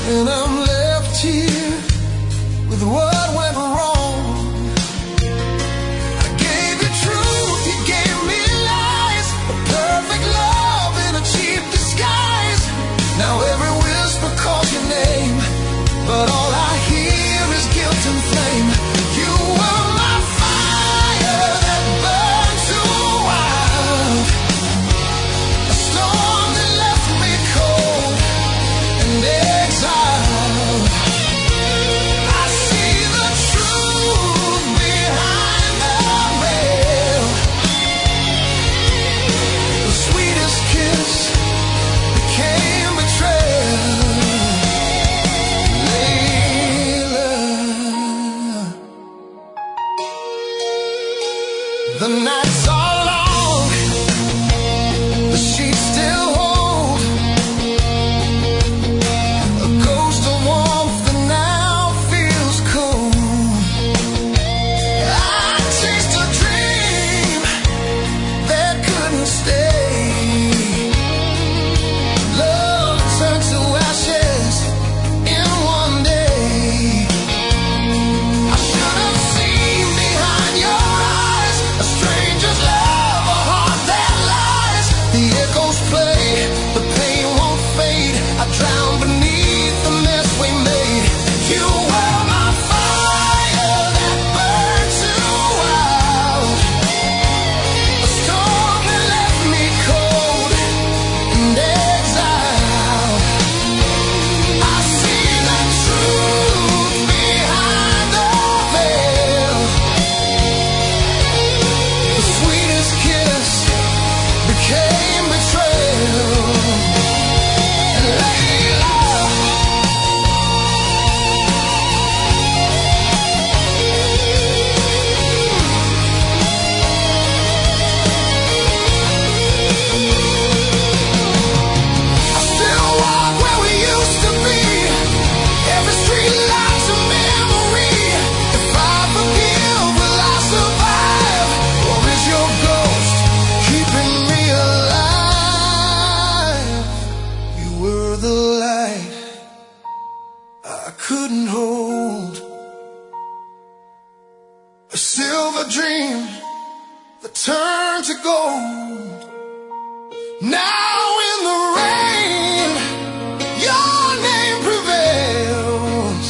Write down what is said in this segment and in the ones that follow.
and I'm left here with what went wrong. I gave you truth, you gave me lies, a perfect love in a cheap disguise. Now every whisper calls your name, but all I hear is guilt and flame. You were my fire that burned too wild, a storm that left me cold and exiled. I see the truth behind the veil. The sweetest kiss became betrayal. The nights are long, the sheets still hold a ghost of warmth that now feels cold. I chased a dream that couldn't stay. Love turned to ashes in one day. I should have seen behind your eyes a stranger's love, a heart that lies. The echoes play, the pain won't fade. I drown beneath the mess we made. You were my fire that burned too wild, a storm that left me cold and exiled. I see the truth behind the veil. The sweetest kiss became betrayal. And Layla, I still walk where we used to be. Every street light's a memory. If I forgive, will I survive? Or is your ghost keeping me alive? You were the light I couldn't hold, a silver dream that turned to gold. Now in the rain, your name prevails.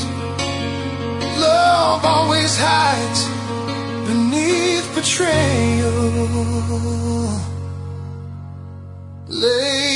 Love always hides beneath betrayal. Lay